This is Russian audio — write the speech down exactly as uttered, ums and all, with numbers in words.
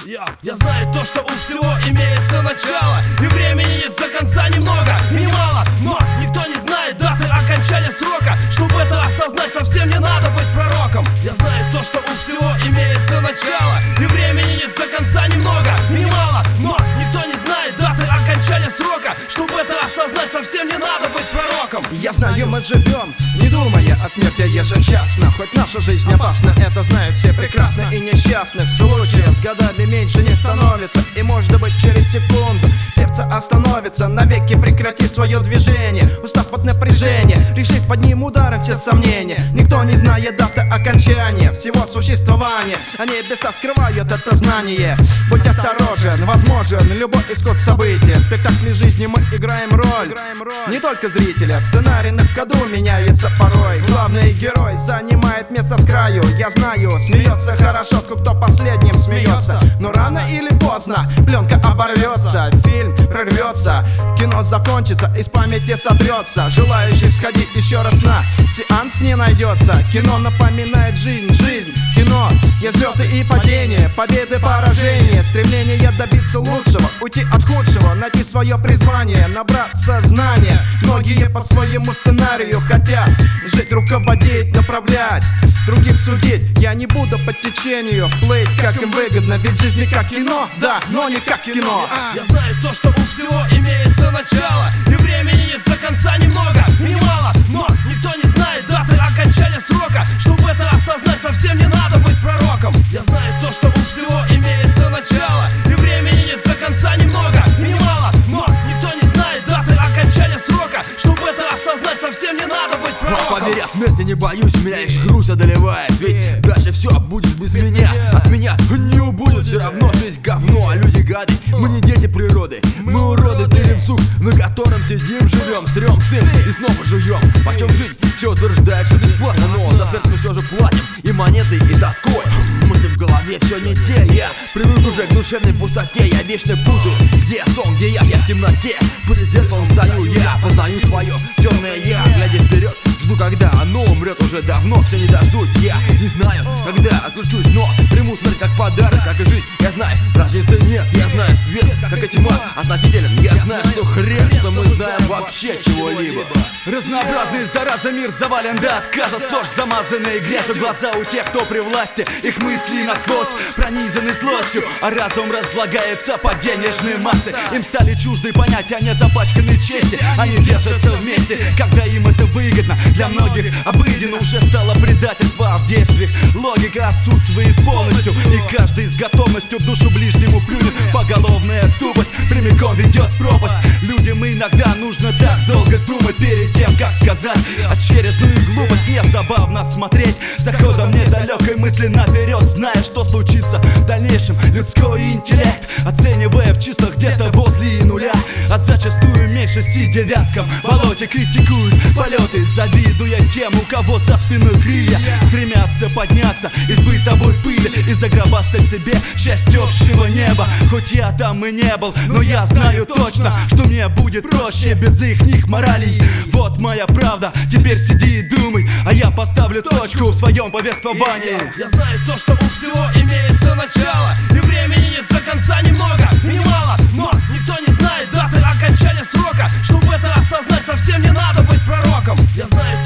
Я, я знаю то, что у всего имеется начало, и времени есть до конца немного и немало. Но никто не знает даты окончания срока. Чтобы это осознать, совсем не надо быть пророком. Я знаю то, что у всего имеется начало, и времени есть до конца немного и немало. Но никто не знает даты окончания срока. Чтобы это осознать, совсем не надо быть пророком. Я знаю, мы живем, не думая о смерти ежечасно. Хоть наша жизнь опасна, это знают все прекрасно. И несчастных случаев с годами меньше не становится. И может быть через секунду сердце остановится. Навеки прекрати свое движение, устав от напряжения, решив одним ударом все сомнения. Никто не знает даты окончания всего существования. Они беса скрывают это знание. Будь осторожен, возможен любой исход события. В спектакле жизни мы играем роль, не только зрителя. Сценарий на ходу меняется порой. Главный герой занимает место с краю. Я знаю, смеется хорошо, кто последним смеется. Но рано или поздно пленка оборвется, фильм прорвется, кино закончится, из памяти сотрется. Желающих сходить еще раз на сеанс не найдется. Кино напоминает жизнь, жизнь, кино. Есть взлеты и падения, победы, поражения, стремление добиться лучшего, уйти от худшего, найти свое призвание, набраться знания. Многие по своему сценарию хотят жить, руководить, направлять, других судить. Я не буду по течению плыть, как им выгодно, ведь жизнь не как кино, да, но не как кино. Я знаю то, что у всего имеется начало, и времени есть до конца немного и немало. Но никто не знает даты окончания срока. Чтобы это осознать, совсем не надо быть пророком. Я знаю то, что у всего имеется начало, и времени есть до конца немного и немало. Но никто не знает даты окончания срока. Чтобы это осознать, совсем не надо быть пророком. Поверь, я смерти не боюсь, меня лишь грусть одолевает. Ведь дальше все будет без меня. От меня не убудет, все равно жизнь говно, а люди гады. Мы не дети природы, мы уроды, тырим сук, на котором сидим, живем, стрём сын и снова жуем. Почем жизнь? Все утверждает, что бесплатно, но за смерть мы все же платим и монетой, и тоской. Мысли в голове все не те, я привык уже к душевной пустоте. Я вечно путаю, где сон, где я, я в темноте. Перед зеркалом стою, я познаю свое темное я, глядя вперед. Жду, когда оно умрет, уже давно все не дождусь. Я не знаю, когда отключусь, но приму смерть как подарок, как и жизнь. Я знаю, разницы нет, я знаю свет, как и тьма относителен. Я знаю, что хрен, что мы знаем вообще чего-либо. Разнообразный, зараза, мир завален до отказа, сплошь замазанные грязью глаза у тех, кто при власти. Их мысли насквозь пронизаны злостью, а разум разлагается под денежные массы. Им стали чужды понятия, не запачканы чести. Они держатся вместе, когда им это выгодно. Для многих обыденно уже стало предательство в действиях. Логика отсутствует полностью, и каждый с готовностью в душу ближнему плюнет. Поголовная тупость прямиком ведет в пропасть. Людям иногда нужно так долго думать перед тем, как сказать очередную глупость. Мне забавно смотреть за ходом недалекой мысли наперед, зная, что случится в дальнейшем. Людской интеллект оценивая в числах где-то возле нуля, а зачастую меньше, сидя в вязком болоте, критикуют полеты, завидуя тем, у кого за спиной крылья. Стремятся подняться из бытовой пыли и загробастать себе счастье общего неба. Хоть я там и не был, но я знаю точно, что мне будет проще без их моралей. Вот моя правда, теперь сиди и думай, а я поставлю точку в своем повествовании. Я знаю то, что у всего имеется начало, и времени есть до конца немного и немало. Но никто не знает даты окончания срока. Чтобы это осознать, совсем не надо быть пророком. Я знаю